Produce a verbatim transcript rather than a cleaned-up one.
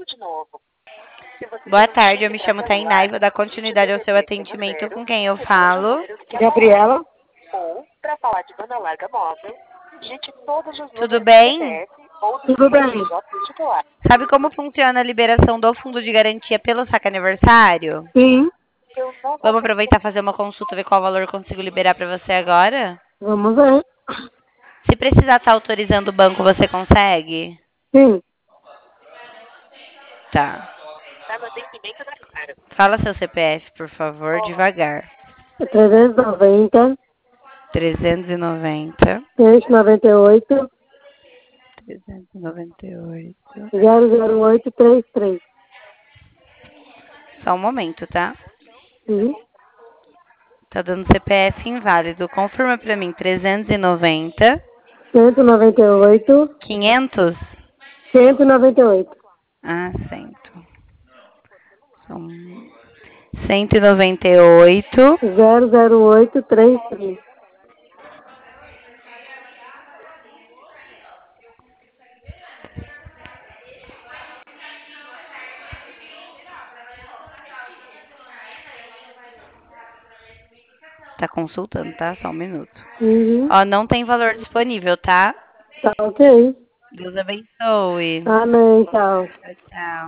Boa tarde, eu me chamo Tainá e vou dar continuidade ao seu atendimento. Com quem eu falo? Gabriela? Tudo bem? Tudo bem. Sabe como funciona a liberação do fundo de garantia pelo saque aniversário? Sim. Vamos aproveitar e fazer uma consulta, ver qual valor eu consigo liberar para você agora? Vamos ver. Se precisar estar autorizando o banco, você consegue? Sim. Tá. Fala seu C P F, por favor, devagar. trezentos e noventa, trezentos e noventa, cento e noventa e oito, trezentos e noventa e oito. zero zero oito três três. Só um momento, tá? Sim. Tá dando C P F inválido. Confirma pra mim. trezentos e noventa. cento e noventa e oito, quinhentos? cento e noventa e oito. Ah, cento. São cento e noventa e oito. zero zero oito três três. Tá consultando, tá? Só um minuto. Uhum. Ó, não tem valor disponível, tá? Tá ok. Deus abençoe. Amém, tchau. Tchau, tchau.